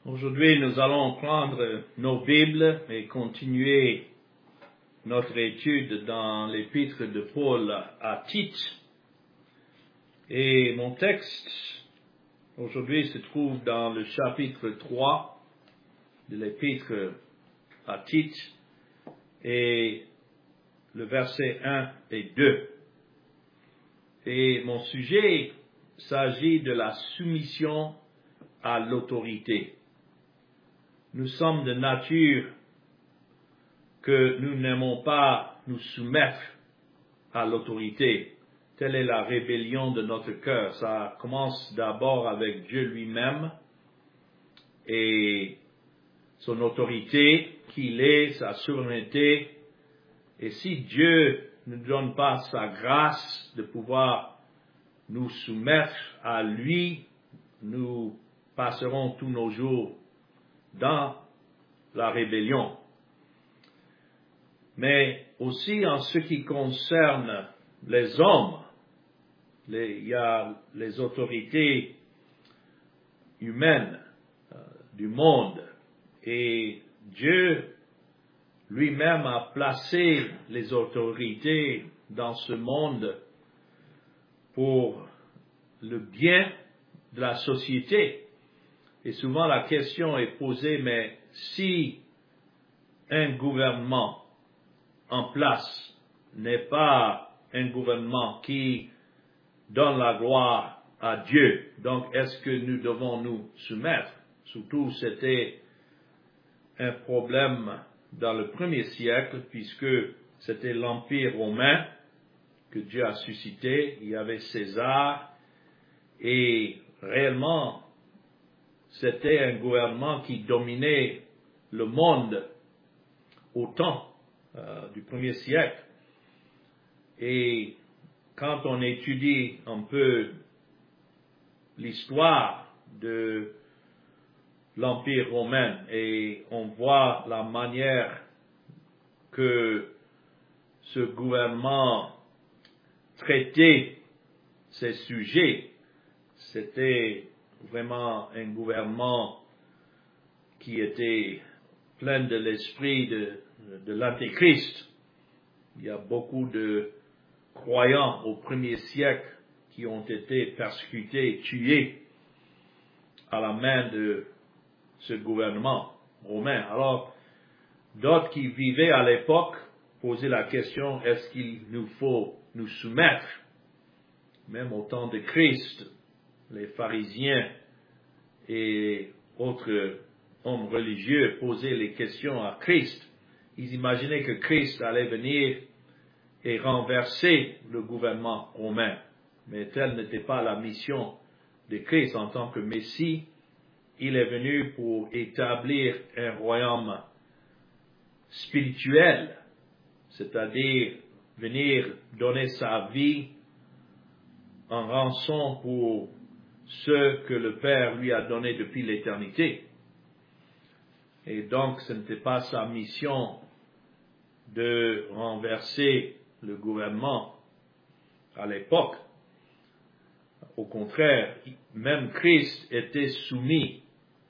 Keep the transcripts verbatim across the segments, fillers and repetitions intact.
Aujourd'hui, nous allons prendre nos Bibles et continuer notre étude dans l'épître de Paul à Tite. Et mon texte aujourd'hui se trouve dans le chapitre trois de l'épître à Tite et le verset un et deux. Et mon sujet s'agit de la soumission à l'autorité. Nous sommes de nature que nous n'aimons pas nous soumettre à l'autorité. Telle est la rébellion de notre cœur. Ça commence d'abord avec Dieu lui-même et son autorité qu'il est, sa souveraineté. Et si Dieu ne nous donne pas sa grâce de pouvoir nous soumettre à lui, nous passerons tous nos jours dans la rébellion. Mais aussi en ce qui concerne les hommes, les, il y a les autorités humaines euh, du monde, et Dieu lui-même a placé les autorités dans ce monde pour le bien de la société. Et souvent la question est posée, mais si un gouvernement en place n'est pas un gouvernement qui donne la gloire à Dieu, donc est-ce que nous devons nous soumettre? Surtout c'était un problème dans le premier siècle, puisque c'était l'Empire romain que Dieu a suscité, il y avait César, et réellement c'était un gouvernement qui dominait le monde au temps euh, du premier siècle. Et quand on étudie un peu l'histoire de l'Empire romain et on voit la manière que ce gouvernement traitait ces sujets, c'était vraiment un gouvernement qui était plein de l'esprit de, de l'Antéchrist. Il y a beaucoup de croyants au premier siècle qui ont été persécutés, tués à la main de ce gouvernement romain. Alors, d'autres qui vivaient à l'époque posaient la question, est-ce qu'il nous faut nous soumettre? Même au temps de Christ, les pharisiens et autres hommes religieux posaient les questions à Christ. Ils imaginaient que Christ allait venir et renverser le gouvernement romain. Mais telle n'était pas la mission de Christ en tant que Messie. Il est venu pour établir un royaume spirituel, c'est-à-dire venir donner sa vie en rançon pour ce que le Père lui a donné depuis l'éternité. Et donc, ce n'était pas sa mission de renverser le gouvernement à l'époque. Au contraire, même Christ était soumis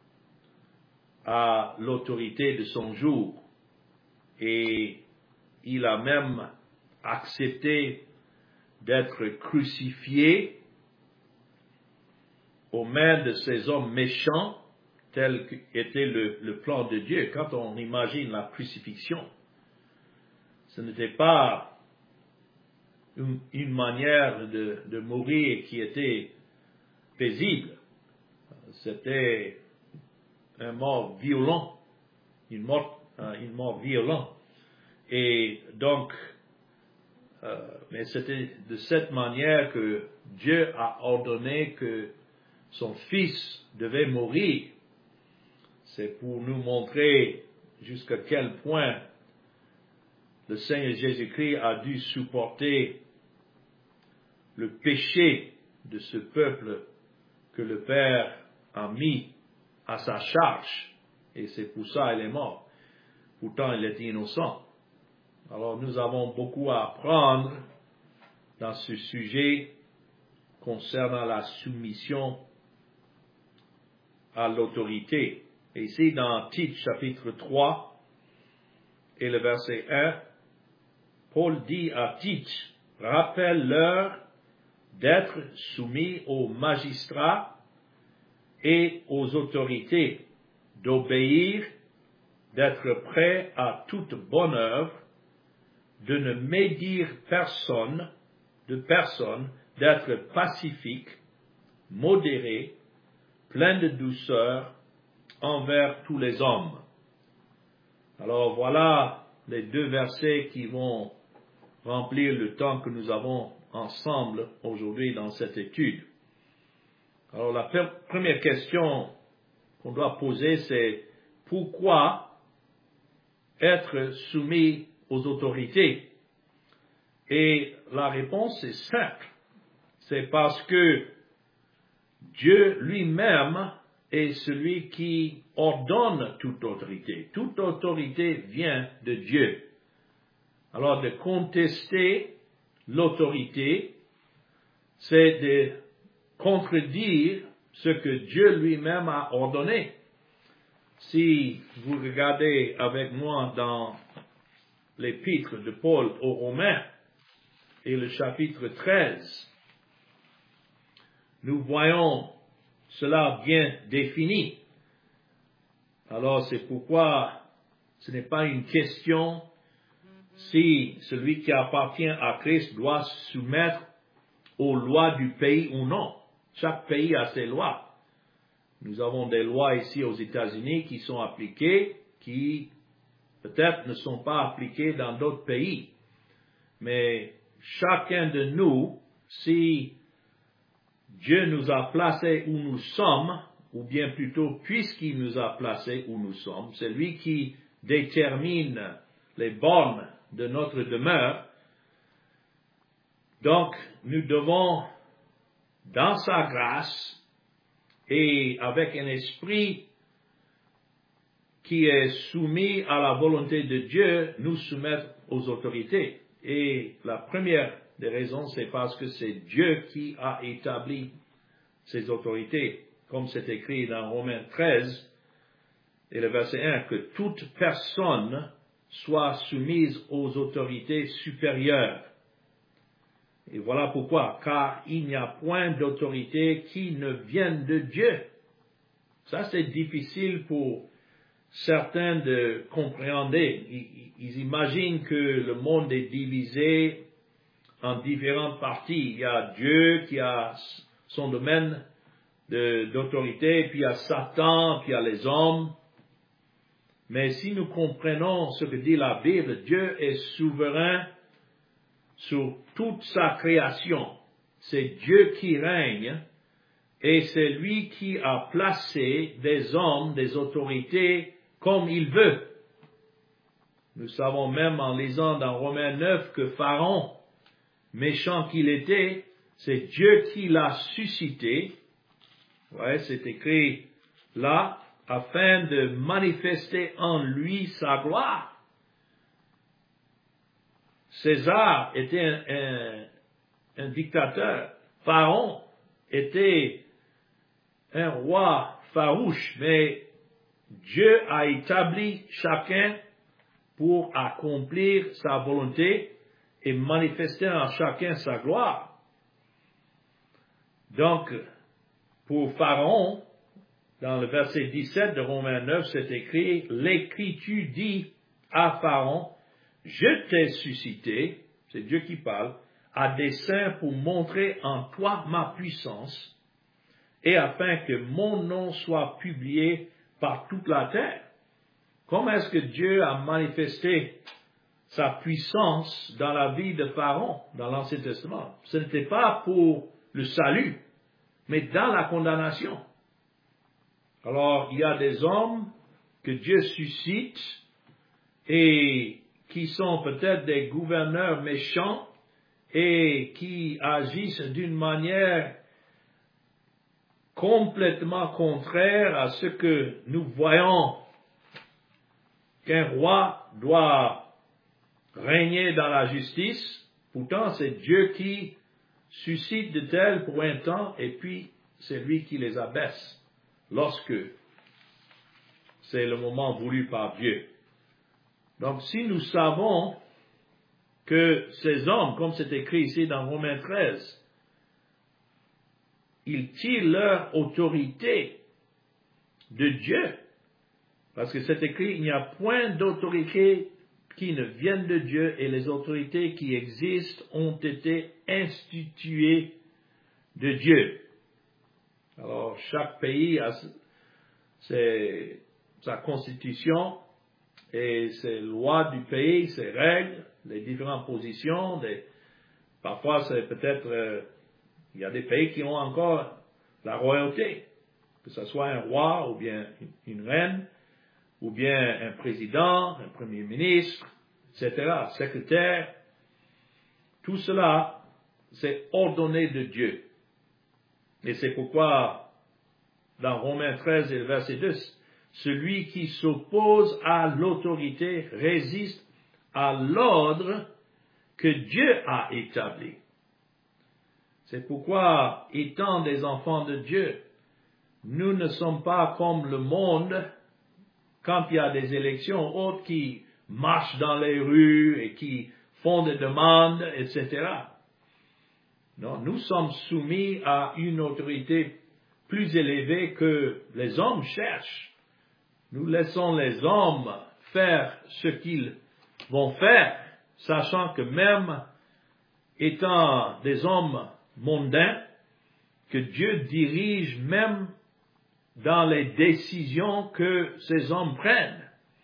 à l'autorité de son jour. Et il a même accepté d'être crucifié aux mains de ces hommes méchants, tel qu'était le, le plan de Dieu. Quand on imagine la crucifixion, ce n'était pas une, une manière de, de mourir qui était paisible. C'était un mort violent, une mort, une mort violente. Et donc, euh, mais c'était de cette manière que Dieu a ordonné que son Fils devait mourir. C'est pour nous montrer jusqu'à quel point le Seigneur Jésus-Christ a dû supporter le péché de ce peuple que le Père a mis à sa charge. Et c'est pour ça qu'il est mort. Pourtant, il était innocent. Alors, nous avons beaucoup à apprendre dans ce sujet concernant la soumission à l'autorité. Et ici, dans Tite, chapitre trois, et le verset un, Paul dit à Tite, « Rappelle-leur d'être soumis aux magistrats et aux autorités, d'obéir, d'être prêt à toute bonne œuvre, de ne médire personne, de personne, d'être pacifique, modéré, plein de douceur envers tous les hommes. » Alors voilà les deux versets qui vont remplir le temps que nous avons ensemble aujourd'hui dans cette étude. Alors la première question qu'on doit poser, c'est pourquoi être soumis aux autorités? Et la réponse est simple. C'est parce que Dieu lui-même est celui qui ordonne toute autorité. Toute autorité vient de Dieu. Alors de contester l'autorité, c'est de contredire ce que Dieu lui-même a ordonné. Si vous regardez avec moi dans l'épître de Paul aux Romains et le chapitre treize, nous voyons cela bien défini. Alors c'est pourquoi ce n'est pas une question si celui qui appartient à Christ doit se soumettre aux lois du pays ou non. Chaque pays a ses lois. Nous avons des lois ici aux États-Unis qui sont appliquées, qui peut-être ne sont pas appliquées dans d'autres pays. Mais chacun de nous, si Dieu nous a placés où nous sommes, ou bien plutôt puisqu'il nous a placés où nous sommes, c'est lui qui détermine les bornes de notre demeure. Donc, nous devons, dans sa grâce et avec un esprit qui est soumis à la volonté de Dieu, nous soumettre aux autorités. Et la première des raisons, c'est parce que c'est Dieu qui a établi ces autorités, comme c'est écrit dans Romains treize, et le verset un, que toute personne soit soumise aux autorités supérieures. Et voilà pourquoi, car il n'y a point d'autorité qui ne vienne de Dieu. Ça, c'est difficile pour certains de compréhender. Ils, ils imaginent que le monde est divisé en différentes parties. Il y a Dieu qui a son domaine de, d'autorité, puis il y a Satan, puis il y a les hommes. Mais si nous comprenons ce que dit la Bible, Dieu est souverain sur toute sa création. C'est Dieu qui règne et c'est lui qui a placé des hommes, des autorités comme il veut. Nous savons même en lisant dans Romains neuf que Pharaon, méchant qu'il était, c'est Dieu qui l'a suscité. Ouais, c'est écrit là, afin de manifester en lui sa gloire. César était un, un, un dictateur. Pharaon était un roi farouche, mais Dieu a établi chacun pour accomplir sa volonté et manifester en chacun sa gloire. Donc, pour Pharaon, dans le verset dix-sept de Romains neuf, c'est écrit, « L'Écriture dit à Pharaon, je t'ai suscité, c'est Dieu qui parle, à dessein pour montrer en toi ma puissance, et afin que mon nom soit publié par toute la terre. » Comment est-ce que Dieu a manifesté sa puissance dans la vie de Pharaon, dans l'Ancien Testament? Ce n'était pas pour le salut, mais dans la condamnation. Alors, il y a des hommes que Dieu suscite et qui sont peut-être des gouverneurs méchants et qui agissent d'une manière complètement contraire à ce que nous voyons qu'un roi doit régner dans la justice. Pourtant, c'est Dieu qui suscite de tels pour un temps et puis c'est lui qui les abaisse lorsque c'est le moment voulu par Dieu. Donc si nous savons que ces hommes, comme c'est écrit ici dans Romains treize, ils tirent leur autorité de Dieu, parce que c'est écrit, il n'y a point d'autorité qui ne vienne de Dieu, et les autorités qui existent ont été instituées de Dieu. Alors, chaque pays a ses, sa constitution et ses lois du pays, ses règles, les différentes positions. Des, parfois, c'est peut-être, euh, il y a des pays qui ont encore la royauté, que ce soit un roi ou bien une, une reine, ou bien un président, un premier ministre, et cetera, secrétaire. Tout cela, c'est ordonné de Dieu. Et c'est pourquoi, dans Romains treize et verset deux, celui qui s'oppose à l'autorité résiste à l'ordre que Dieu a établi. C'est pourquoi, étant des enfants de Dieu, nous ne sommes pas comme le monde quand il y a des élections autres qui marchent dans les rues et qui font des demandes, et cetera. Non, nous sommes soumis à une autorité plus élevée que les hommes cherchent. Nous laissons les hommes faire ce qu'ils vont faire, sachant que même étant des hommes mondains, que Dieu dirige même dans les décisions que ces hommes prennent.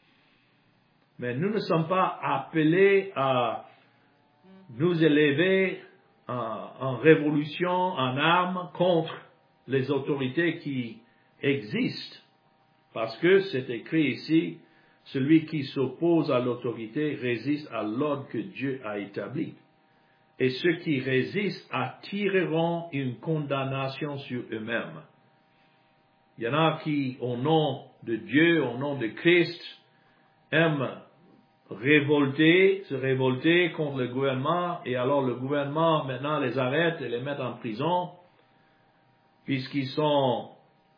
Mais nous ne sommes pas appelés à nous élever en, en révolution, en armes contre les autorités qui existent. Parce que c'est écrit ici, celui qui s'oppose à l'autorité résiste à l'ordre que Dieu a établi. Et ceux qui résistent attireront une condamnation sur eux-mêmes. Il y en a qui, au nom de Dieu, au nom de Christ, aiment révolter, se révolter contre le gouvernement, et alors le gouvernement maintenant les arrête et les met en prison, puisqu'ils sont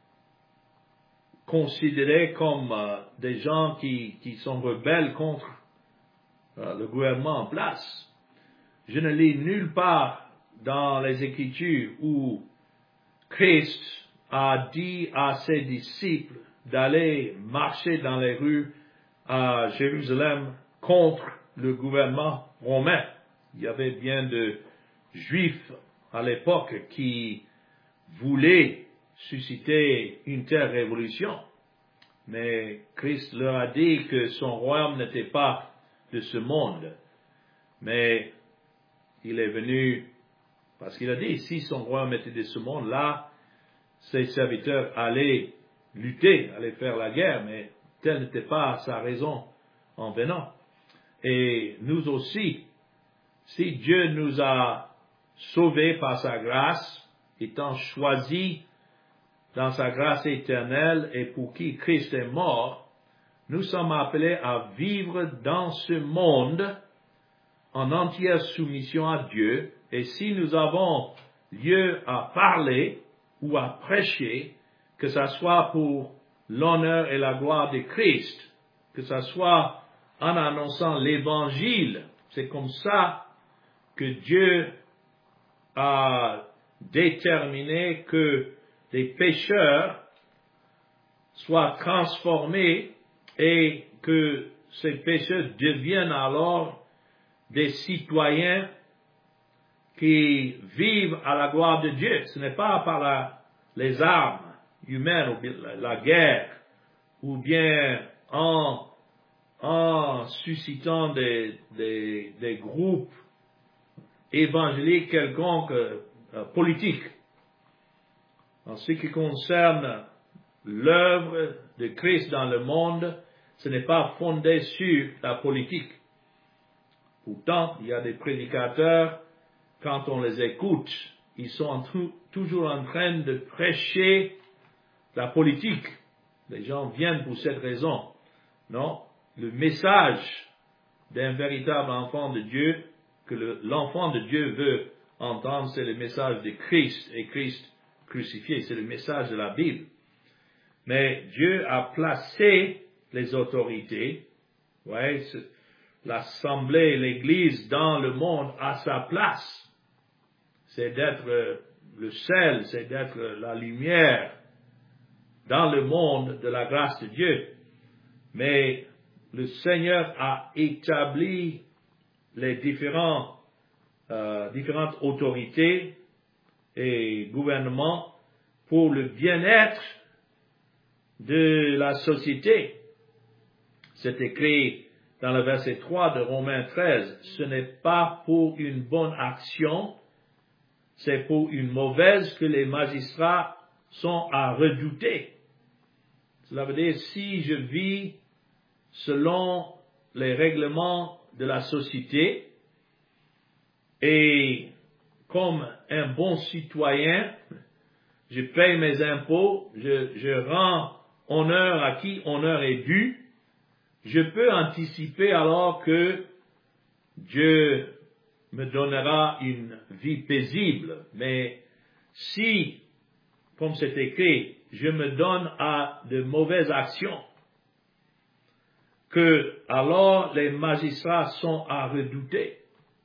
considérés comme euh, des gens qui, qui sont rebelles contre euh, le gouvernement en place. Je ne lis nulle part dans les Écritures où Christ a dit à ses disciples d'aller marcher dans les rues à Jérusalem contre le gouvernement romain. Il y avait bien de Juifs à l'époque qui voulaient susciter une telle révolution. Mais Christ leur a dit que son royaume n'était pas de ce monde. Mais il est venu, parce qu'il a dit, si son royaume était de ce monde-là, ses serviteurs allaient lutter, allaient faire la guerre, mais telle n'était pas sa raison en venant. Et nous aussi, si Dieu nous a sauvés par sa grâce, étant choisis dans sa grâce éternelle et pour qui Christ est mort, nous sommes appelés à vivre dans ce monde en entière soumission à Dieu. Et si nous avons lieu à parler ou à prêcher, que ce soit pour l'honneur et la gloire de Christ, que ce soit en annonçant l'évangile, c'est comme ça que Dieu a déterminé que les pécheurs soient transformés et que ces pécheurs deviennent alors des citoyens qui vivent à la gloire de Dieu. Ce n'est pas par la, les armes humaines ou bien la, la guerre ou bien en, en suscitant des, des, des groupes évangéliques quelconques euh, politiques. En ce qui concerne l'œuvre de Christ dans le monde, ce n'est pas fondé sur la politique. Pourtant, il y a des prédicateurs, quand on les écoute, ils sont en tout, toujours en train de prêcher la politique. Les gens viennent pour cette raison. Non, le message d'un véritable enfant de Dieu, que le, l'enfant de Dieu veut entendre, c'est le message de Christ et Christ crucifié. C'est le message de la Bible. Mais Dieu a placé les autorités, ouais, l'Assemblée, l'Église dans le monde à sa place. C'est d'être le sel, c'est d'être la lumière dans le monde de la grâce de Dieu. Mais le Seigneur a établi les différents, euh, différentes autorités et gouvernements pour le bien-être de la société. C'est écrit dans le verset trois de Romains treize, ce n'est pas pour une bonne action, c'est pour une mauvaise que les magistrats sont à redouter. Cela veut dire, si je vis selon les règlements de la société et comme un bon citoyen, je paye mes impôts, je, je rends honneur à qui honneur est dû, je peux anticiper alors que Dieu me donnera une vie paisible. Mais si, comme c'est écrit, je me donne à de mauvaises actions, que alors les magistrats sont à redouter.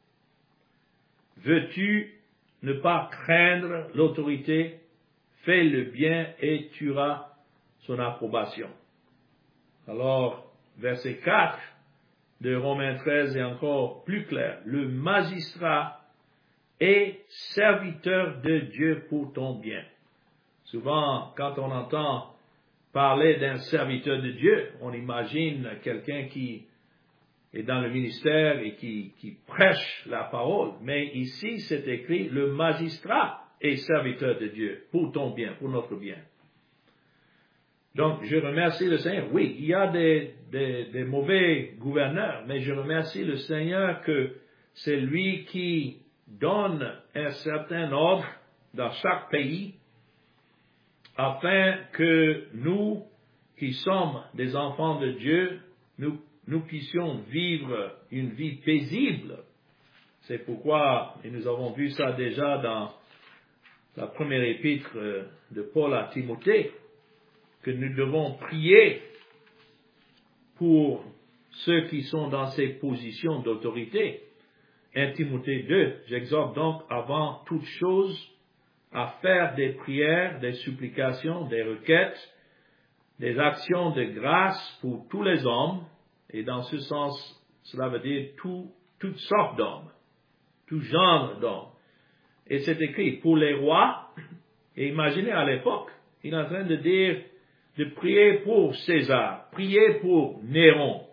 Veux-tu ne pas craindre l'autorité? Fais le bien et tu auras son approbation. Alors, verset quatre de Romains treize est encore plus clair. Le magistrat est serviteur de Dieu pour ton bien. Souvent, quand on entend parler d'un serviteur de Dieu, on imagine quelqu'un qui est dans le ministère et qui, qui prêche la parole. Mais ici, c'est écrit, le magistrat est serviteur de Dieu pour ton bien, pour notre bien. Donc, je remercie le Seigneur. Oui, il y a des, des, des mauvais gouverneurs, mais je remercie le Seigneur que c'est lui qui donne un certain ordre dans chaque pays afin que nous, qui sommes des enfants de Dieu, nous, nous puissions vivre une vie paisible. C'est pourquoi, et nous avons vu ça déjà dans la première épître de Paul à Timothée, que nous devons prier pour ceux qui sont dans ces positions d'autorité. un Timothée deux, j'exhorte donc avant toute chose à faire des prières, des supplications, des requêtes, des actions de grâce pour tous les hommes, et dans ce sens, cela veut dire tout, toutes sortes d'hommes, tout genre d'hommes. Et c'est écrit pour les rois, et imaginez à l'époque, il est en train de dire de prier pour César, prier pour Néron,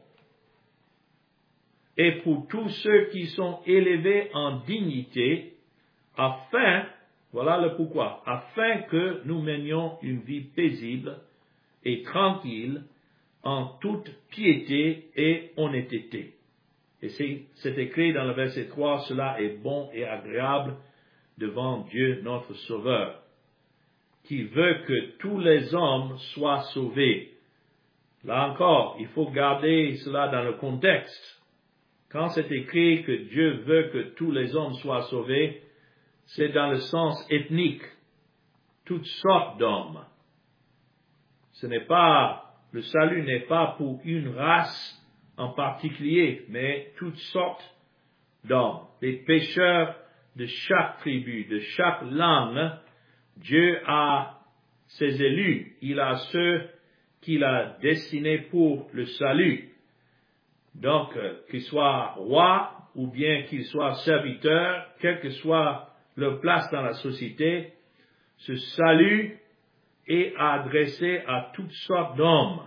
et pour tous ceux qui sont élevés en dignité, afin, voilà le pourquoi, afin que nous menions une vie paisible et tranquille, en toute piété et honnêteté. Et c'est, c'est écrit dans le verset trois, cela est bon et agréable devant Dieu notre Sauveur, qui veut que tous les hommes soient sauvés. Là encore, il faut garder cela dans le contexte. Quand c'est écrit que Dieu veut que tous les hommes soient sauvés, c'est dans le sens ethnique, toutes sortes d'hommes. Ce n'est pas, le salut n'est pas pour une race en particulier, mais toutes sortes d'hommes. Les pécheurs de chaque tribu, de chaque langue, Dieu a ses élus, il a ceux qu'il a destinés pour le salut. Donc, qu'ils soient rois ou bien qu'ils soient serviteurs, quelle que soit leur place dans la société, ce salut est adressé à toutes sortes d'hommes.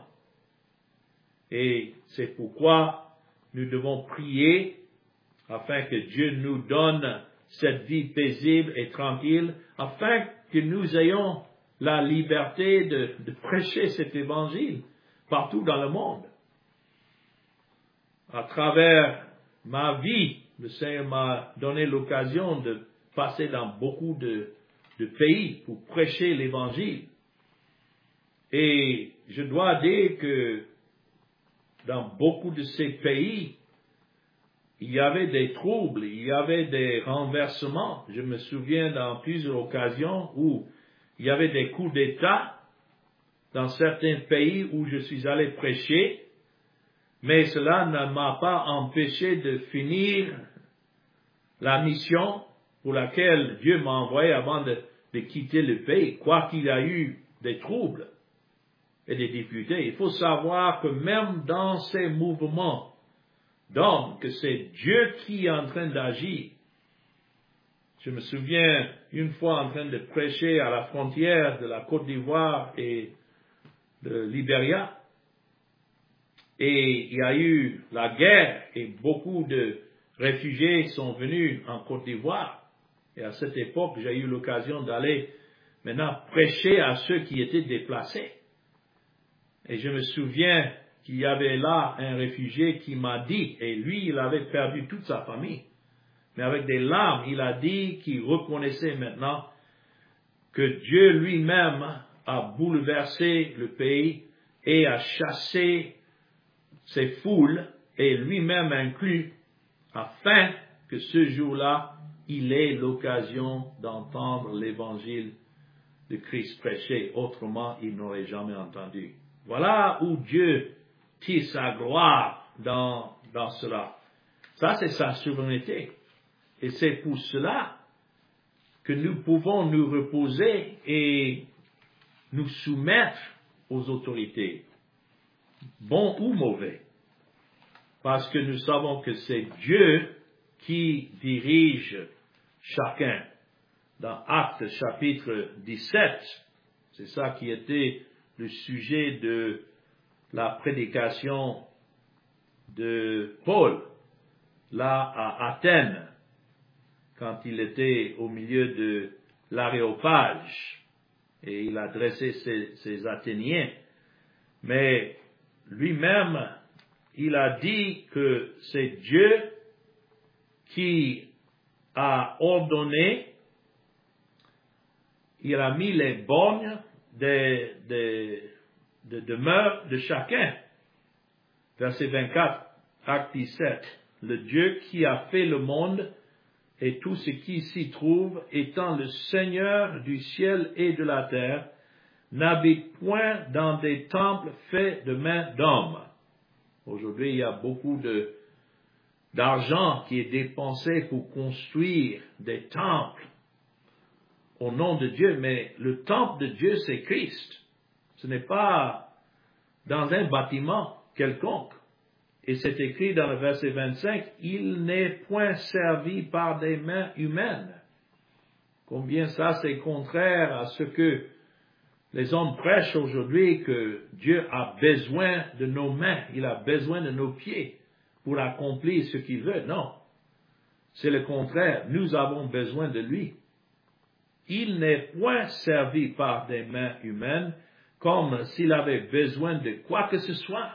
Et c'est pourquoi nous devons prier afin que Dieu nous donne cette vie paisible et tranquille, afin que nous ayons la liberté de, de prêcher cet évangile partout dans le monde. À travers ma vie, le Seigneur m'a donné l'occasion de passer dans beaucoup de, de pays pour prêcher l'évangile. Et je dois dire que dans beaucoup de ces pays, il y avait des troubles, il y avait des renversements. Je me souviens dans plusieurs occasions où il y avait des coups d'État dans certains pays où je suis allé prêcher, mais cela ne m'a pas empêché de finir la mission pour laquelle Dieu m'a envoyé avant de, de quitter le pays, quoi qu'il y a eu des troubles et des difficultés. Il faut savoir que même dans ces mouvements d'hommes, que c'est Dieu qui est en train d'agir. Je me souviens une fois en train de prêcher à la frontière de la Côte d'Ivoire et de Libéria, et il y a eu la guerre et beaucoup de réfugiés sont venus en Côte d'Ivoire. Et à cette époque, j'ai eu l'occasion d'aller maintenant prêcher à ceux qui étaient déplacés. Et je me souviens qu'il y avait là un réfugié qui m'a dit, et lui, il avait perdu toute sa famille, mais avec des larmes, il a dit qu'il reconnaissait maintenant que Dieu lui-même a bouleversé le pays et a chassé ces foules, et lui-même inclus, afin que ce jour-là, il ait l'occasion d'entendre l'évangile de Christ prêché. Autrement, il n'aurait jamais entendu. Voilà où Dieu tire sa gloire dans, dans cela. Ça, c'est sa souveraineté. Et c'est pour cela que nous pouvons nous reposer et nous soumettre aux autorités, bons ou mauvais. Parce que nous savons que c'est Dieu qui dirige chacun. Dans Actes chapitre dix-sept, c'est ça qui était le sujet de la prédication de Paul, là à Athènes, quand il était au milieu de l'Aréopage, et il adressait ses, ses Athéniens. Mais lui-même, il a dit que c'est Dieu qui a ordonné, il a mis les bornes de, de, de demeure de chacun. Verset vingt-quatre, acte dix-sept. Le Dieu qui a fait le monde et tout ce qui s'y trouve, étant le Seigneur du ciel et de la terre, n'habite point dans des temples faits de mains d'hommes. Aujourd'hui, il y a beaucoup de, d'argent qui est dépensé pour construire des temples au nom de Dieu, mais le temple de Dieu, c'est Christ. Ce n'est pas dans un bâtiment quelconque. Et c'est écrit dans le verset vingt-cinq, « Il n'est point servi par des mains humaines. » Combien ça, c'est contraire à ce que les hommes prêchent aujourd'hui, que Dieu a besoin de nos mains, il a besoin de nos pieds pour accomplir ce qu'il veut. Non, c'est le contraire. Nous avons besoin de lui. Il n'est point servi par des mains humaines comme s'il avait besoin de quoi que ce soit.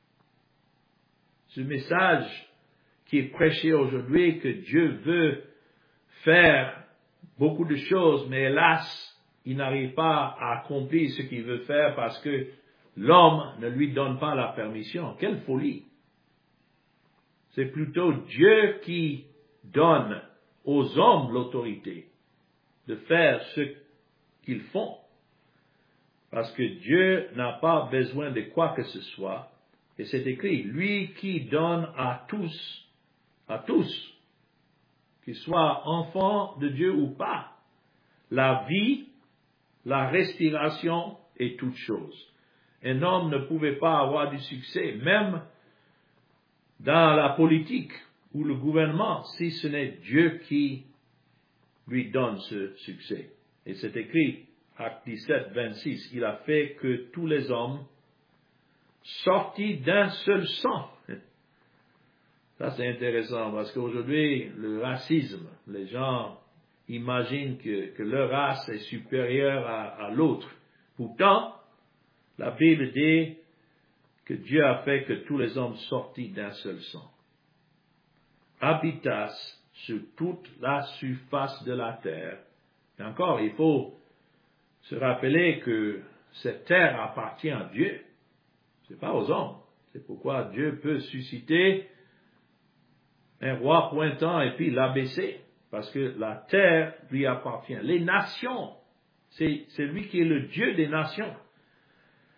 Ce message qui est prêché aujourd'hui, que Dieu veut faire beaucoup de choses, mais hélas, il n'arrive pas à accomplir ce qu'il veut faire parce que l'homme ne lui donne pas la permission. Quelle folie! C'est plutôt Dieu qui donne aux hommes l'autorité de faire ce qu'ils font. Parce que Dieu n'a pas besoin de quoi que ce soit. Et c'est écrit, lui qui donne à tous, à tous, qu'ils soient enfants de Dieu ou pas, la vie, la respiration et toutes choses. Un homme ne pouvait pas avoir du succès, même dans la politique ou le gouvernement, si ce n'est Dieu qui lui donne ce succès. Et c'est écrit, Acte dix-sept, vingt-six, il a fait que tous les hommes sortis d'un seul sang. Ça c'est intéressant parce qu'aujourd'hui, le racisme, les gens imaginent que, que leur race est supérieure à, à l'autre. Pourtant, la Bible dit que Dieu a fait que tous les hommes sortis d'un seul sang habitassent sur toute la surface de la terre. Et encore, il faut se rappeler que cette terre appartient à Dieu. Ce n'est pas aux hommes. C'est pourquoi Dieu peut susciter un roi pour un temps et puis l'abaisser. Parce que la terre lui appartient. Les nations, c'est, c'est lui qui est le Dieu des nations.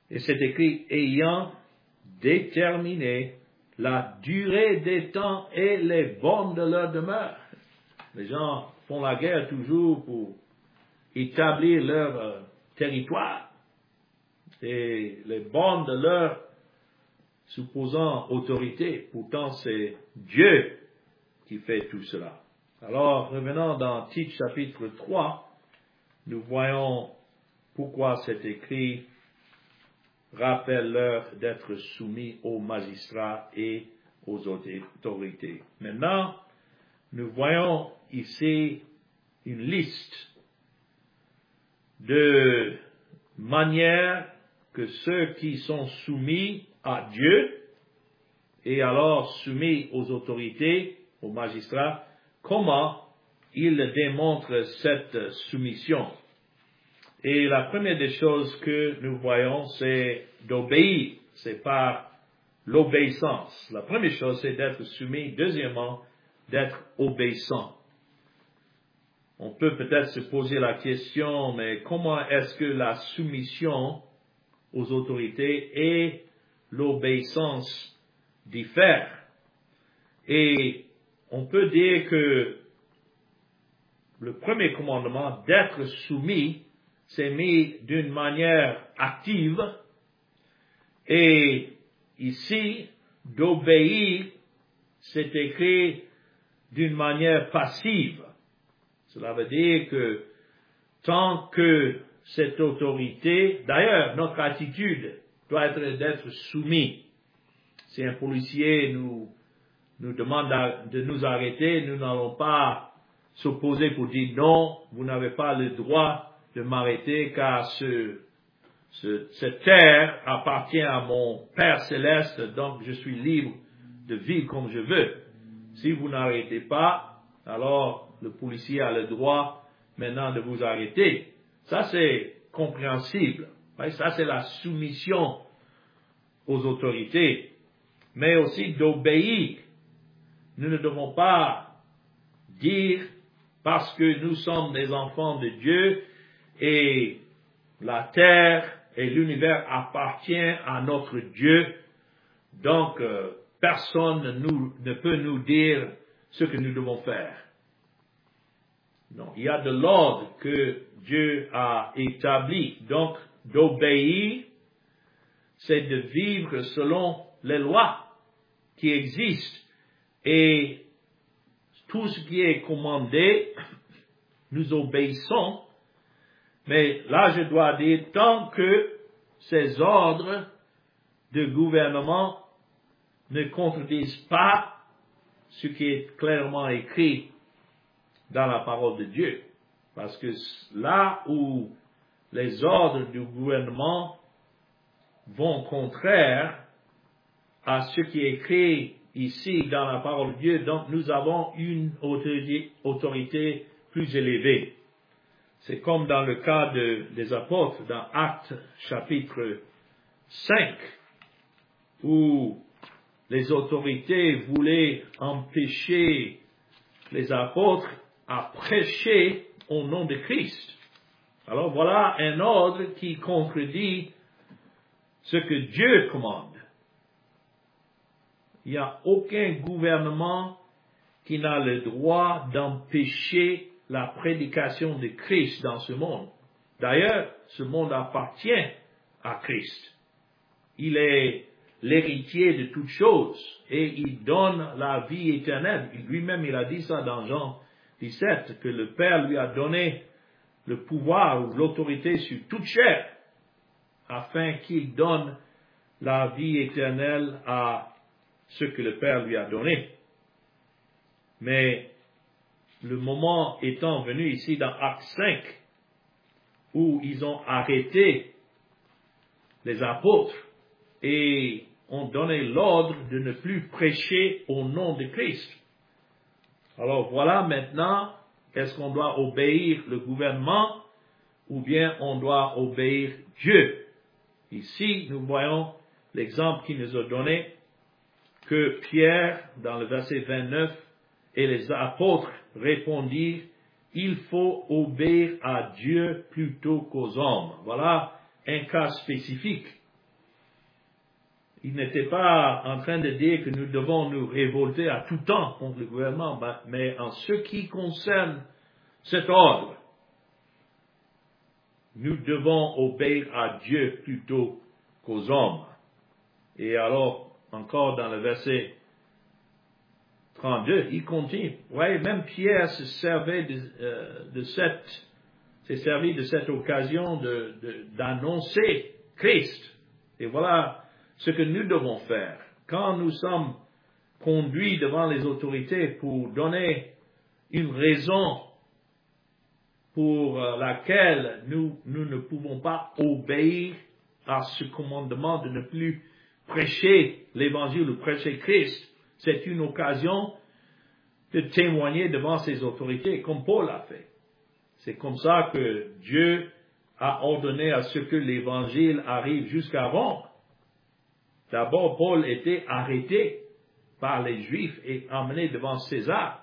Et c'est écrit, ayant déterminé la durée des temps et les bornes de leur demeure. Les gens font la guerre toujours pour établir leur euh, territoire et les bornes de leur supposant autorité. Pourtant, c'est Dieu qui fait tout cela. Alors, revenons dans Tite chapitre trois, nous voyons pourquoi c'est écrit, rappelle-leur d'être soumis aux magistrats et aux autorités. Maintenant, nous voyons ici une liste de manières que ceux qui sont soumis à Dieu et alors soumis aux autorités, aux magistrats, comment ils démontrent cette soumission. Et la première des choses que nous voyons, c'est d'obéir. C'est par l'obéissance. La première chose, c'est d'être soumis. Deuxièmement, d'être obéissant. On peut peut-être se poser la question, mais comment est-ce que la soumission aux autorités et l'obéissance diffèrent? Et on peut dire que le premier commandement d'être soumis, c'est mis d'une manière active, et ici, d'obéir, c'est écrit d'une manière passive. Cela veut dire que tant que cette autorité, d'ailleurs, notre attitude doit être d'être soumis. Si un policier nous, nous demande de nous arrêter, nous n'allons pas s'opposer pour dire non, vous n'avez pas le droit de m'arrêter car ce, ce, cette terre appartient à mon Père Céleste, donc je suis libre de vivre comme je veux. Si vous n'arrêtez pas, alors le policier a le droit maintenant de vous arrêter. Ça, c'est compréhensible. Ça, c'est la soumission aux autorités. Mais aussi d'obéir. Nous ne devons pas dire, parce que nous sommes des enfants de Dieu, et la terre et l'univers appartiennent à notre Dieu, donc euh, personne nous, ne peut nous dire ce que nous devons faire. Non, il y a de l'ordre que Dieu a établi. Donc, d'obéir, c'est de vivre selon les lois qui existent. Et tout ce qui est commandé, nous obéissons. Mais là, je dois dire, tant que ces ordres de gouvernement ne contredisent pas ce qui est clairement écrit dans la parole de Dieu. Parce que là où les ordres du gouvernement vont contraire à ce qui est écrit ici dans la parole de Dieu, donc nous avons une autorité, autorité plus élevée. C'est comme dans le cas de, des apôtres, dans Actes chapitre cinq, où les autorités voulaient empêcher les apôtres à prêcher au nom de Christ. Alors voilà un ordre qui contredit ce que Dieu commande. Il n'y a aucun gouvernement qui n'a le droit d'empêcher la prédication de Christ dans ce monde. D'ailleurs, ce monde appartient à Christ. Il est l'héritier de toutes choses et il donne la vie éternelle. Lui-même, il a dit ça dans Jean dix-sept, que le Père lui a donné le pouvoir ou l'autorité sur toute chair afin qu'il donne la vie éternelle à ce que le Père lui a donné. Mais le moment étant venu ici dans Acte cinq, où ils ont arrêté les apôtres et ont donné l'ordre de ne plus prêcher au nom de Christ. Alors voilà maintenant, est-ce qu'on doit obéir le gouvernement ou bien on doit obéir Dieu? Ici, nous voyons l'exemple qu'il nous a donné, que Pierre, dans le verset vingt-neuf, et les apôtres répondirent, il faut obéir à Dieu plutôt qu'aux hommes. Voilà un cas spécifique. il n'était pas en train de dire que nous devons nous révolter à tout temps contre le gouvernement, mais en ce qui concerne cet ordre, nous devons obéir à Dieu plutôt qu'aux hommes. Et alors, encore dans le verset trente-deux, il continue. Ouais, même Pierre se servait de, euh, de cette, s'est servi de cette occasion de, de, d'annoncer Christ. Et voilà ce que nous devons faire. Quand nous sommes conduits devant les autorités pour donner une raison pour laquelle nous, nous ne pouvons pas obéir à ce commandement de ne plus prêcher l'évangile ou prêcher Christ, c'est une occasion de témoigner devant ces autorités, comme Paul a fait. C'est comme ça que Dieu a ordonné à ce que l'évangile arrive jusqu'à Rome. D'abord, Paul était arrêté par les Juifs et emmené devant César.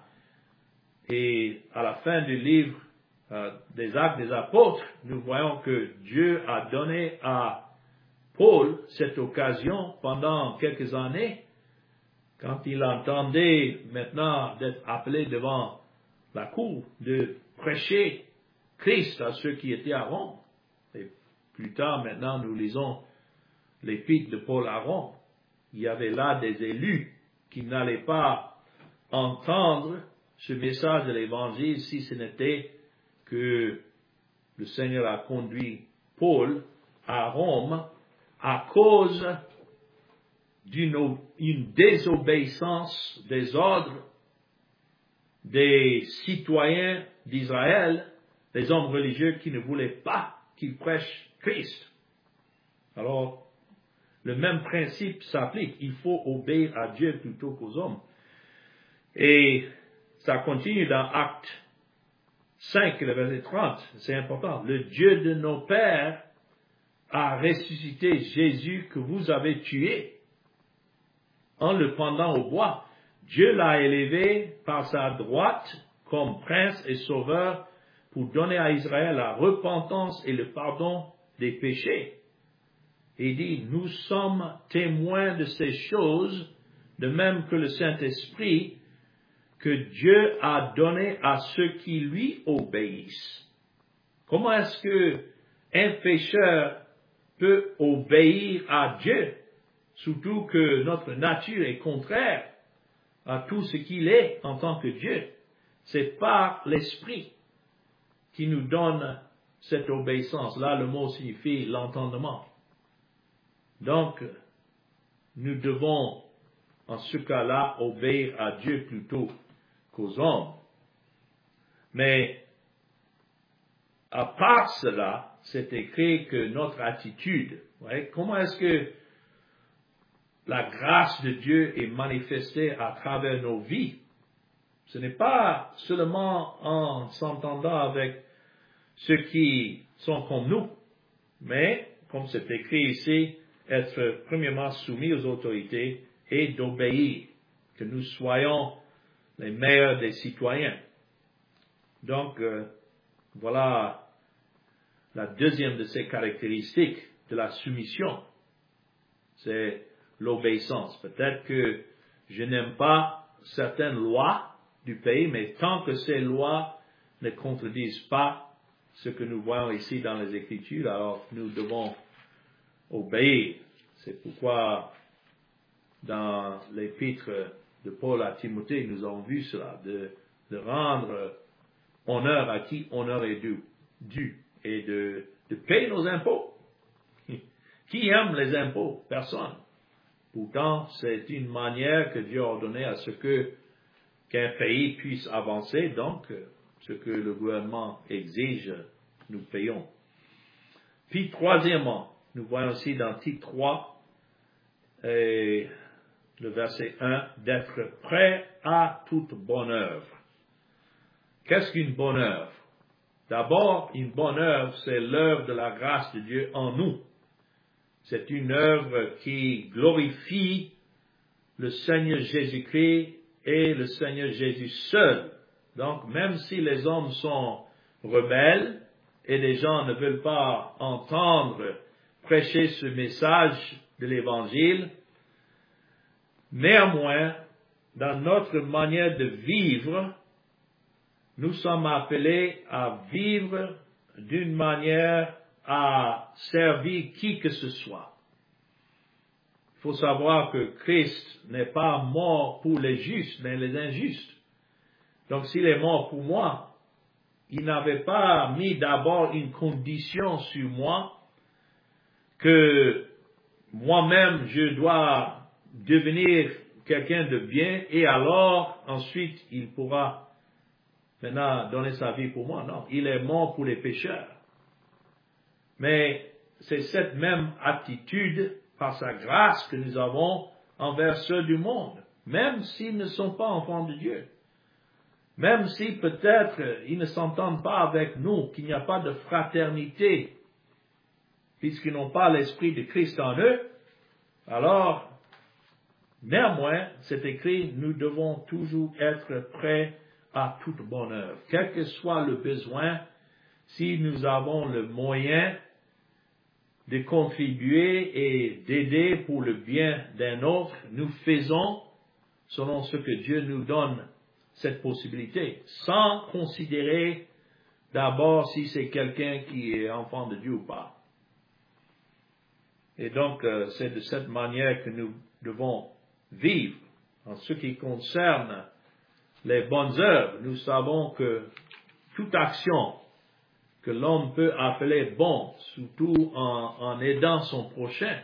Et à la fin du livre euh, des Actes des Apôtres, nous voyons que Dieu a donné à Paul cette occasion pendant quelques années, quand il entendait maintenant d'être appelé devant la cour, de prêcher Christ à ceux qui étaient à Rome. Et plus tard, maintenant, nous lisons l'épître de Paul à Rome. Il y avait là des élus qui n'allaient pas entendre ce message de l'Évangile si ce n'était que le Seigneur a conduit Paul à Rome à cause d'une une désobéissance des ordres des citoyens d'Israël, des hommes religieux qui ne voulaient pas qu'il prêche Christ. Alors, le même principe s'applique. Il faut obéir à Dieu plutôt qu'aux hommes. Et ça continue dans Actes cinq, le verset trente. C'est important. Le Dieu de nos pères a ressuscité Jésus que vous avez tué en le pendant au bois. Dieu l'a élevé par sa droite comme prince et sauveur pour donner à Israël la repentance et le pardon des péchés. Et il dit, nous sommes témoins de ces choses, de même que le Saint-Esprit, que Dieu a donné à ceux qui lui obéissent. Comment est-ce que un pécheur peut obéir à Dieu, surtout que notre nature est contraire à tout ce qu'il est en tant que Dieu? C'est par l'Esprit qui nous donne cette obéissance. Là, le mot signifie l'entendement. Donc, nous devons, en ce cas-là, obéir à Dieu plutôt qu'aux hommes. Mais, à part cela, c'est écrit que notre attitude, ouais, comment est-ce que la grâce de Dieu est manifestée à travers nos vies? Ce n'est pas seulement en s'entendant avec ceux qui sont comme nous, mais, comme c'est écrit ici, être premièrement soumis aux autorités et d'obéir, que nous soyons les meilleurs des citoyens. Donc, euh, voilà la deuxième de ces caractéristiques de la soumission, c'est l'obéissance. Peut-être que je n'aime pas certaines lois du pays, mais tant que ces lois ne contredisent pas ce que nous voyons ici dans les Écritures, alors nous devons obéir. C'est pourquoi dans l'épître de Paul à Timothée, nous avons vu cela, de, de rendre honneur à qui honneur est dû, dû et de, de payer nos impôts. Qui aime les impôts? Personne. Pourtant, c'est une manière que Dieu a ordonnée à ce que qu'un pays puisse avancer, donc ce que le gouvernement exige, nous payons. Puis, troisièmement, nous voyons aussi dans Tite trois, et le verset un, d'être prêt à toute bonne œuvre. Qu'est-ce qu'une bonne œuvre? D'abord, une bonne œuvre, c'est l'œuvre de la grâce de Dieu en nous. C'est une œuvre qui glorifie le Seigneur Jésus-Christ et le Seigneur Jésus seul. Donc, même si les hommes sont rebelles et les gens ne veulent pas entendre prêcher ce message de l'Évangile, Néanmoins, dans notre manière de vivre, nous sommes appelés à vivre d'une manière à servir qui que ce soit. Il faut savoir que Christ n'est pas mort pour les justes, mais les injustes. Donc s'il est mort pour moi, il n'avait pas mis d'abord une condition sur moi que moi-même je dois devenir quelqu'un de bien et alors ensuite il pourra maintenant donner sa vie pour moi. Non, il est mort pour les pécheurs. Mais c'est cette même attitude par sa grâce que nous avons envers ceux du monde, même s'ils ne sont pas enfants de Dieu. Même si peut-être ils ne s'entendent pas avec nous, qu'il n'y a pas de fraternité, puisqu'ils n'ont pas l'esprit de Christ en eux, alors, néanmoins, c'est écrit, nous devons toujours être prêts à toute bonne œuvre. Quel que soit le besoin, si nous avons le moyen de contribuer et d'aider pour le bien d'un autre, nous faisons selon ce que Dieu nous donne cette possibilité, sans considérer d'abord si c'est quelqu'un qui est enfant de Dieu ou pas. Et donc, euh, c'est de cette manière que nous devons vivre. En ce qui concerne les bonnes œuvres, nous savons que toute action que l'homme peut appeler bon, surtout en, en aidant son prochain,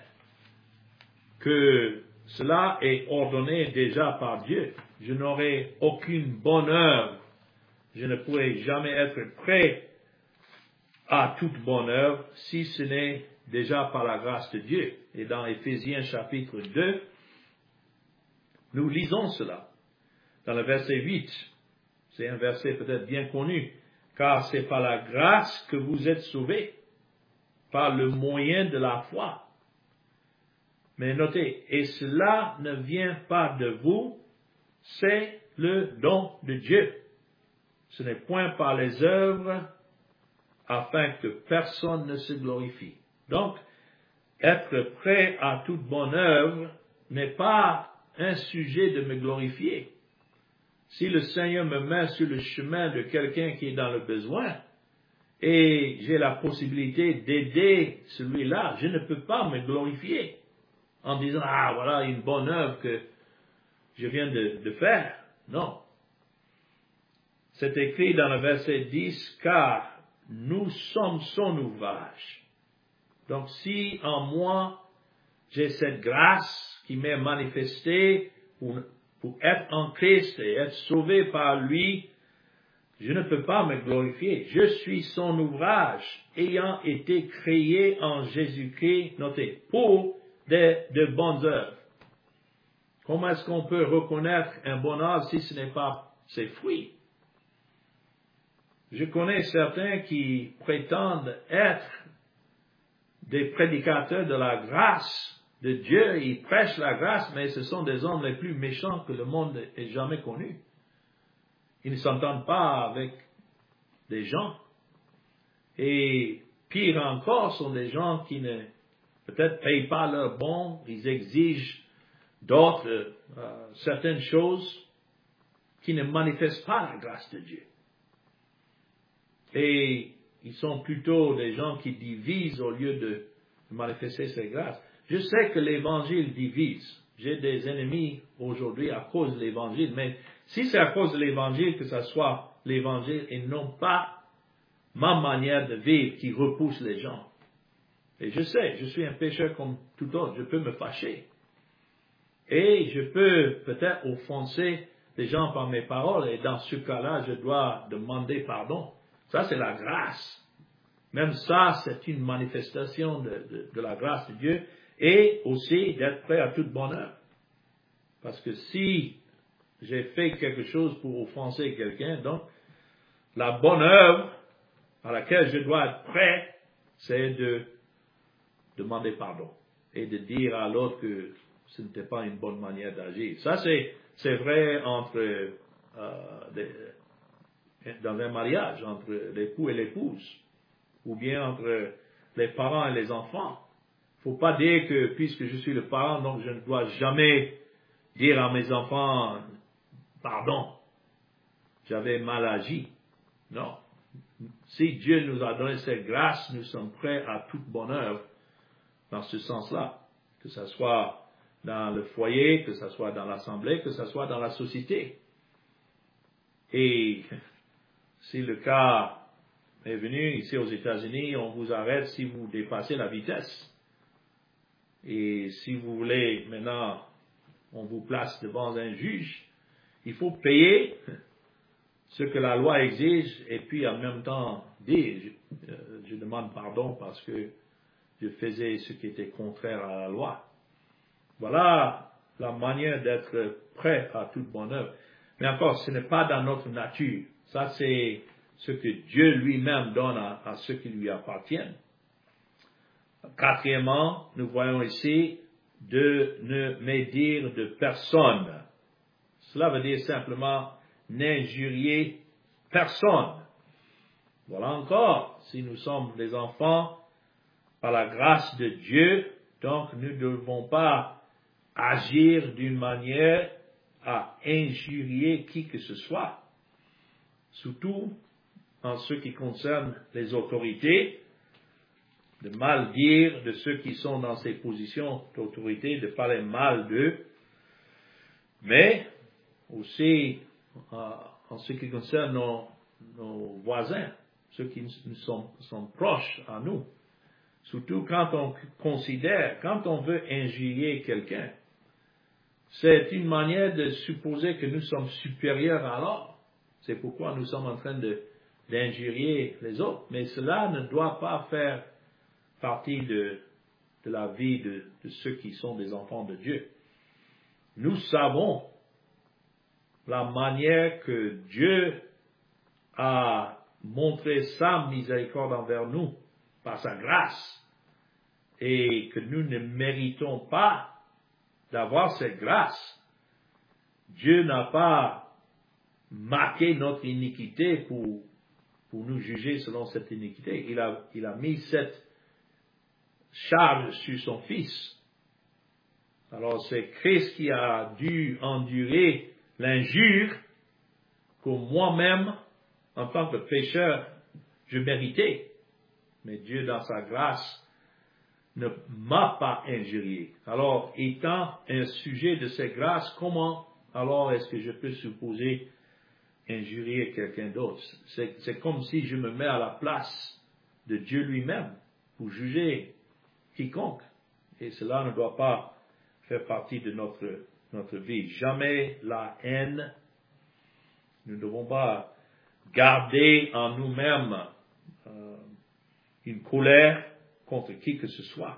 que cela est ordonné déjà par Dieu. Je n'aurai aucune bonne œuvre. Je ne pourrai jamais être prêt à toute bonne œuvre si ce n'est déjà par la grâce de Dieu. Et dans Éphésiens chapitre deux, nous lisons cela. Dans le verset huit, c'est un verset peut-être bien connu, car c'est par la grâce que vous êtes sauvés, par le moyen de la foi. Mais notez, et cela ne vient pas de vous, c'est le don de Dieu. Ce n'est point par les œuvres, afin que personne ne se glorifie. Donc, être prêt à toute bonne œuvre n'est pas un sujet de me glorifier. Si le Seigneur me met sur le chemin de quelqu'un qui est dans le besoin, et j'ai la possibilité d'aider celui-là, je ne peux pas me glorifier en disant, ah voilà une bonne œuvre que je viens de, de faire. Non. C'est écrit dans le verset dix, car nous sommes son ouvrage. Donc si en moi j'ai cette grâce qui m'est manifestée pour, pour être en Christ et être sauvé par lui, je ne peux pas me glorifier. Je suis son ouvrage, ayant été créé en Jésus-Christ, notez, pour de, de bonnes œuvres. Comment est-ce qu'on peut reconnaître un bon arbre si ce n'est pas ses fruits? Je connais certains qui prétendent être des prédicateurs de la grâce de Dieu. Ils prêchent la grâce, mais ce sont des hommes les plus méchants que le monde ait jamais connus. Ils ne s'entendent pas avec des gens. Et pire encore, sont des gens qui ne peut-être payent pas leurs bons, ils exigent d'autres, euh, certaines choses qui ne manifestent pas la grâce de Dieu. Et ils sont plutôt des gens qui divisent au lieu de manifester cette grâce. Je sais que l'évangile divise. J'ai des ennemis aujourd'hui à cause de l'évangile, mais si c'est à cause de l'évangile que ce soit l'évangile et non pas ma manière de vivre qui repousse les gens. Et je sais, je suis un pécheur comme tout autre, je peux me fâcher. Et je peux peut-être offenser les gens par mes paroles, et dans ce cas-là, je dois demander pardon. Ça, c'est la grâce. Même ça, c'est une manifestation de, de, de la grâce de Dieu, et aussi d'être prêt à toute bonne œuvre. Parce que si j'ai fait quelque chose pour offenser quelqu'un, donc, la bonne œuvre à laquelle je dois être prêt, c'est de demander pardon et de dire à l'autre que ce n'était pas une bonne manière d'agir. Ça, c'est, c'est vrai entre, euh, des, dans un mariage, entre l'époux et l'épouse, ou bien entre les parents et les enfants. Il ne faut pas dire que puisque je suis le parent, donc je ne dois jamais dire à mes enfants, pardon, j'avais mal agi. Non. Si Dieu nous a donné cette grâce, nous sommes prêts à toute bonne œuvre dans ce sens-là. Que ce soit dans le foyer, que ce soit dans l'assemblée, que ce soit dans la société. Et si le cas est venu ici aux États-Unis, on vous arrête si vous dépassez la vitesse. Et si vous voulez, maintenant, on vous place devant un juge, il faut payer ce que la loi exige et puis en même temps dire, je, euh, je demande pardon parce que je faisais ce qui était contraire à la loi. Voilà la manière d'être prêt à toute bonne œuvre. Mais encore, ce n'est pas dans notre nature. Ça, c'est ce que Dieu lui-même donne à, à ceux qui lui appartiennent. Quatrièmement, nous voyons ici de ne médire de personne. Cela veut dire simplement n'injurier personne. Voilà encore, si nous sommes des enfants par la grâce de Dieu, donc nous ne devons pas agir d'une manière à injurier qui que ce soit, surtout en ce qui concerne les autorités, de mal dire de ceux qui sont dans ces positions d'autorité, de parler mal d'eux, mais aussi euh, en ce qui concerne nos, nos voisins, ceux qui nous sont, sont proches à nous. Surtout quand on considère, quand on veut injurier quelqu'un, c'est une manière de supposer que nous sommes supérieurs à l'autre. C'est pourquoi nous sommes en train de, d'injurier les autres. Mais cela ne doit pas faire partie de, de la vie de, de ceux qui sont des enfants de Dieu. Nous savons la manière que Dieu a montré sa miséricorde envers nous par sa grâce et que nous ne méritons pas d'avoir cette grâce. Dieu n'a pas marqué notre iniquité pour, pour nous juger selon cette iniquité. Il a, il a mis cette charge sur son Fils. Alors c'est Christ qui a dû endurer l'injure que moi-même, en tant que pécheur, je méritais. Mais Dieu, dans sa grâce, ne m'a pas injurié. Alors, étant un sujet de cette grâce, comment alors est-ce que je peux supposer injurier quelqu'un d'autre? C'est, c'est comme si je me mets à la place de Dieu lui-même pour juger quiconque. Et cela ne doit pas faire partie de notre, notre vie. Jamais la haine. Nous ne devons pas garder en nous-mêmes euh, une colère contre qui que ce soit.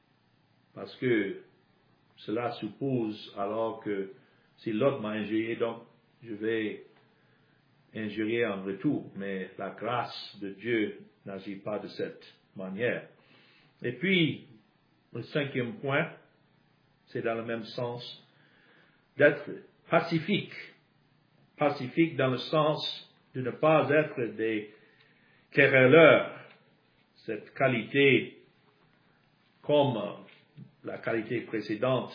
Parce que cela suppose alors que si l'autre m'a injurié, donc je vais injurier en retour. Mais la grâce de Dieu n'agit pas de cette manière. Et puis, le cinquième point, c'est dans le même sens, d'être pacifique. Pacifique dans le sens de ne pas être des querelleurs. Cette qualité, comme la qualité précédente,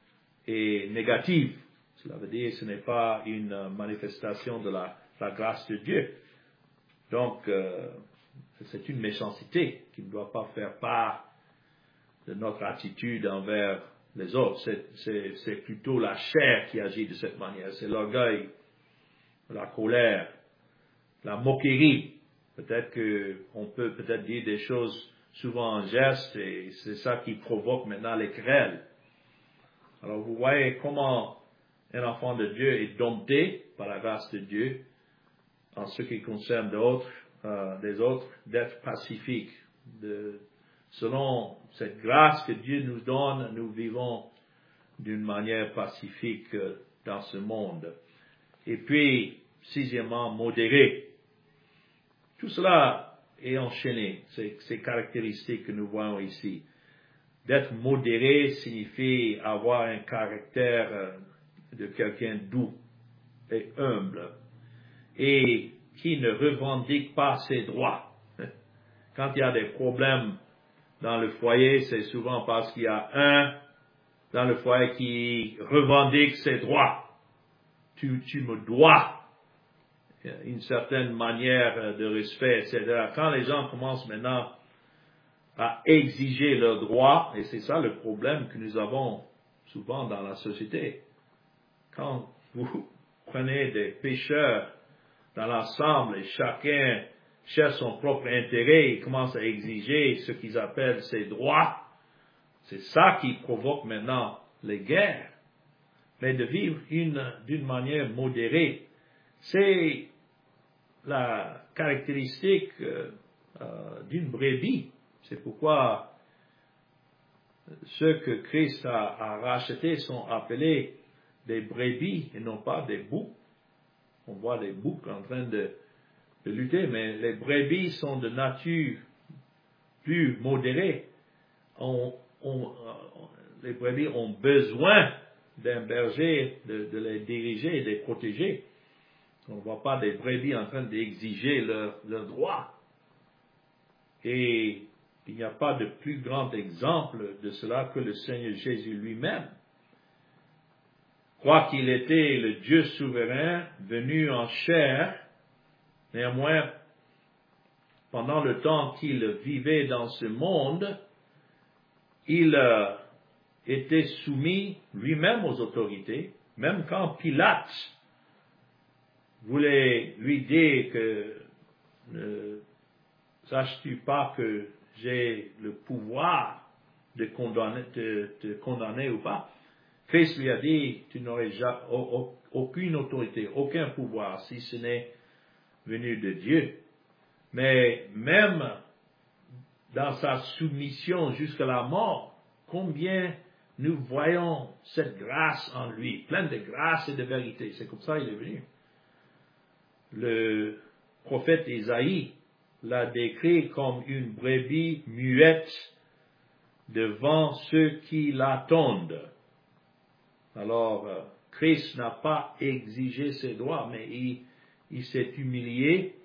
est négative. Cela veut dire que ce n'est pas une manifestation de la, la grâce de Dieu. Donc, euh, c'est une méchanceté qui ne doit pas faire part de notre attitude envers les autres. C'est, c'est, c'est plutôt la chair qui agit de cette manière. C'est l'orgueil, la colère, la moquerie. Peut-être qu'on peut peut-être dire des choses souvent en geste et c'est ça qui provoque maintenant les querelles. Alors vous voyez comment un enfant de Dieu est dompté par la grâce de Dieu en ce qui concerne d'autres, euh, des autres, d'être pacifique. De, selon cette grâce que Dieu nous donne, nous vivons d'une manière pacifique dans ce monde. Et puis, sixièmement, modéré. Tout cela est enchaîné, ces, ces caractéristiques que nous voyons ici. D'être modéré signifie avoir un caractère de quelqu'un doux et humble et qui ne revendique pas ses droits. Quand il y a des problèmes dans le foyer, c'est souvent parce qu'il y a un dans le foyer qui revendique ses droits. Tu, tu me dois une certaine manière de respect, et cetera. Quand les gens commencent maintenant à exiger leurs droits, et c'est ça le problème que nous avons souvent dans la société. Quand vous prenez des pécheurs dans l'ensemble et chacun cherche son propre intérêt et commence à exiger ce qu'ils appellent ses droits, c'est ça qui provoque maintenant les guerres. Mais de vivre une, d'une manière modérée, c'est la caractéristique euh, euh, d'une brebis. C'est pourquoi ceux que Christ a, a rachetés sont appelés des brebis et non pas des boucs. On voit des boucs en train de, de lutter, mais les brebis sont de nature plus modérée. On, on, les brebis ont besoin d'un berger, de, de les diriger et de les protéger. On ne voit pas des brebis en train d'exiger leurs leur droits. Et il n'y a pas de plus grand exemple de cela que le Seigneur Jésus lui-même. Quoiqu'il était le Dieu souverain venu en chair, néanmoins, pendant le temps qu'il vivait dans ce monde, il euh, était soumis lui-même aux autorités, même quand Pilate voulait lui dire que ne saches-tu pas que j'ai le pouvoir de condamner, de, de condamner ou pas? Christ lui a dit, tu n'aurais aucune autorité, aucun pouvoir si ce n'est venu de Dieu. Mais même dans sa soumission jusqu'à la mort, combien nous voyons cette grâce en lui, pleine de grâce et de vérité. C'est comme ça qu'il est venu. Le prophète Isaïe l'a décrit comme une brebis muette devant ceux qui l'attendent. Alors, euh, Christ n'a pas exigé ses droits, mais il, il s'est humilié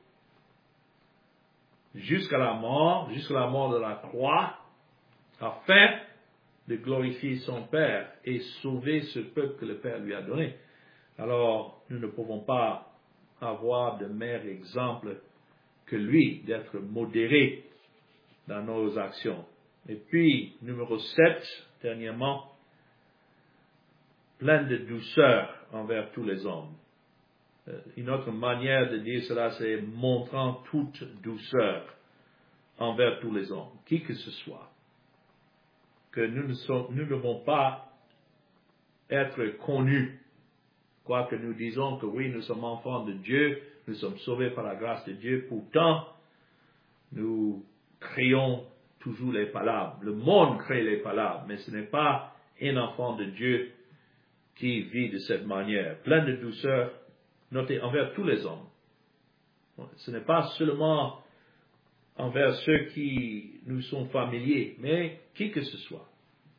jusqu'à la mort, jusqu'à la mort de la croix, afin de glorifier son Père et sauver ce peuple que le Père lui a donné. Alors, nous ne pouvons pas avoir de meilleur exemple que lui, d'être modéré dans nos actions. Et puis, numéro sept, dernièrement, plein de douceur envers tous les hommes. Euh, une autre manière de dire cela, c'est montrant toute douceur envers tous les hommes, qui que ce soit. Que nous ne sommes, nous ne devons pas être connus, quoique nous disons que oui, nous sommes enfants de Dieu, nous sommes sauvés par la grâce de Dieu, pourtant, nous créons toujours les palabres. Le monde crée les palabres, mais ce n'est pas un enfant de Dieu qui vit de cette manière, plein de douceur, notez, envers tous les hommes. Ce n'est pas seulement envers ceux qui nous sont familiers, mais qui que ce soit.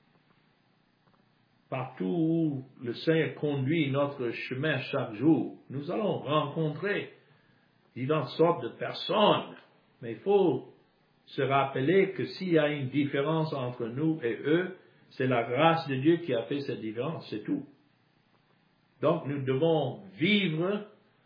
Partout où le Seigneur conduit notre chemin chaque jour, nous allons rencontrer différentes sortes de personnes, mais il faut se rappeler que s'il y a une différence entre nous et eux, c'est la grâce de Dieu qui a fait cette différence, c'est tout. Donc nous devons vivre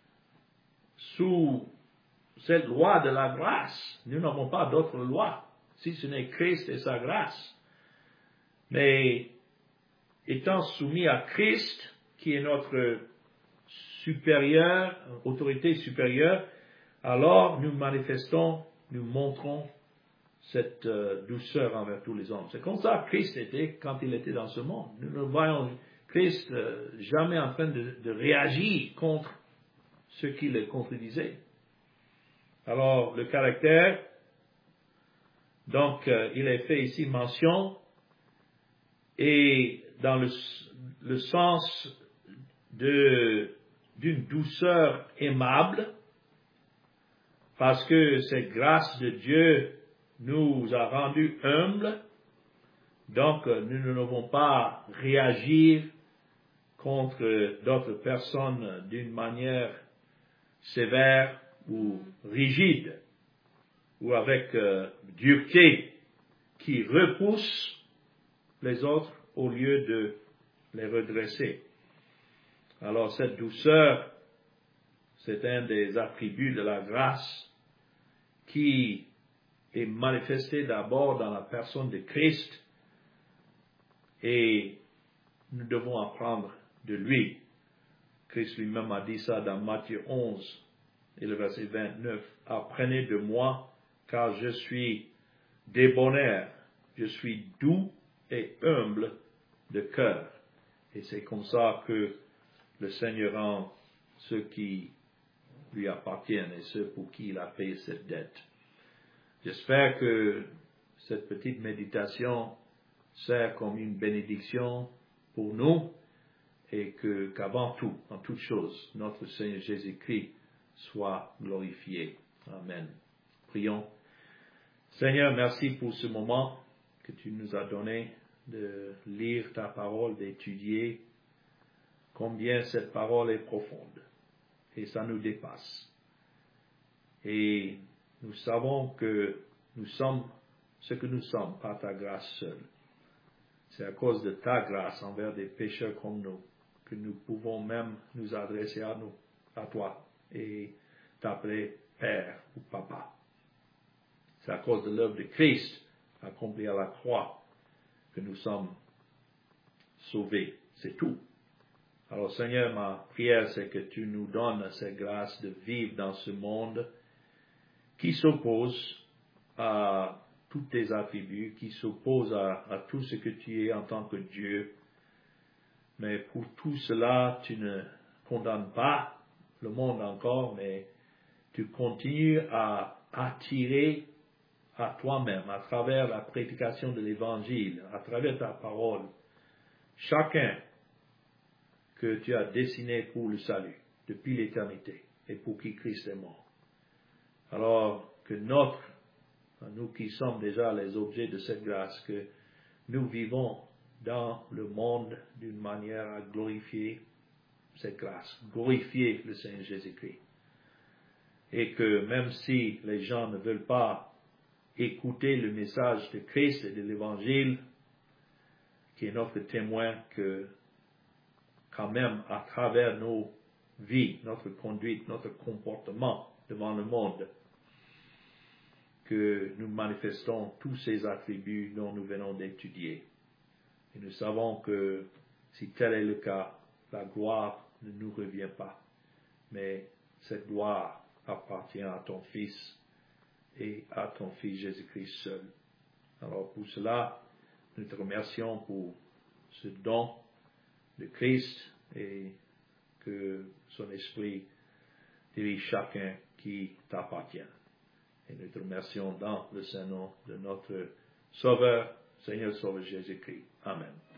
sous cette loi de la grâce. Nous n'avons pas d'autre loi, si ce n'est Christ et sa grâce. Mais étant soumis à Christ, qui est notre supérieur, autorité supérieure, alors nous manifestons, nous montrons cette euh, douceur envers tous les hommes. C'est comme ça que Christ était quand il était dans ce monde. Nous ne voyons Christ euh, jamais en train de, de réagir contre ceux qui le contredisaient. Alors, le caractère, donc, euh, il est fait ici mention, et dans le, le sens de, d'une douceur aimable, parce que cette grâce de Dieu nous a rendus humbles, donc nous ne devons pas réagir contre d'autres personnes d'une manière sévère ou rigide, ou avec euh, dureté qui repousse les autres, au lieu de les redresser. Alors cette douceur, c'est un des attributs de la grâce qui est manifesté d'abord dans la personne de Christ, et nous devons apprendre de lui. Christ lui-même a dit ça dans Matthieu onze et le verset vingt-neuf. « Apprenez de moi, car je suis débonnaire, je suis doux et humble de cœur. » Et c'est comme ça que le Seigneur rend ceux qui lui appartiennent et ceux pour qui il a payé cette dette. J'espère que cette petite méditation sert comme une bénédiction pour nous et que, qu'avant tout, en toute chose, notre Seigneur Jésus-Christ soit glorifié. Amen. Prions. Seigneur, merci pour ce moment que tu nous as donné de lire ta parole, d'étudier combien cette parole est profonde et ça nous dépasse. Et nous savons que nous sommes ce que nous sommes par ta grâce seule. C'est à cause de ta grâce envers des pécheurs comme nous que nous pouvons même nous adresser à nous, à toi, et t'appeler Père ou Papa. C'est à cause de l'œuvre de Christ accomplie à la croix que nous sommes sauvés. C'est tout. Alors Seigneur, ma prière, c'est que tu nous donnes cette grâce de vivre dans ce monde qui s'oppose à tous tes attributs, qui s'oppose à, à tout ce que tu es en tant que Dieu. Mais pour tout cela, tu ne condamnes pas le monde encore, mais tu continues à attirer à toi-même, à travers la prédication de l'Évangile, à travers ta parole, chacun que tu as destiné pour le salut, depuis l'éternité, et pour qui Christ est mort. Alors que notre, nous qui sommes déjà les objets de cette grâce, que nous vivons dans le monde d'une manière à glorifier cette grâce, glorifier le Seigneur Jésus-Christ. Et que même si les gens ne veulent pas écouter le message de Christ et de l'Évangile, qui est notre témoin, que quand même à travers nos vies, notre conduite, notre comportement devant le monde, que nous manifestons tous ces attributs dont nous venons d'étudier. Et nous savons que si tel est le cas, la gloire ne nous revient pas, mais cette gloire appartient à ton Fils et à ton Fils Jésus-Christ seul. Alors pour cela, nous te remercions pour ce don de Christ et que son esprit dirige chacun qui t'appartient. Et nous te remercions dans le Saint-Nom de notre Sauveur, Seigneur Sauveur Jésus-Christ. Amen.